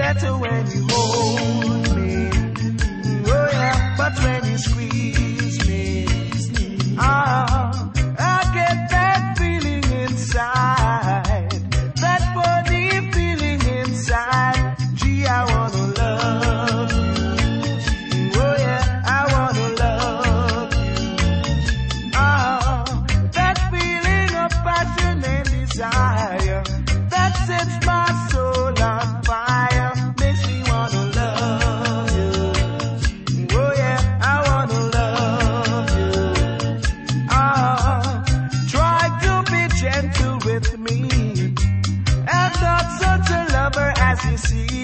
better when you hold me. Oh yeah, but when you squeeze me, I get that feeling inside, that funny feeling inside. Gee, I wanna love you. Oh yeah, I wanna love you. That feeling of passion and desire that sets my soul on fire, makes me wanna love you. Oh yeah, I wanna love you. Try to be gentle with me. I'm not such a lover as you see.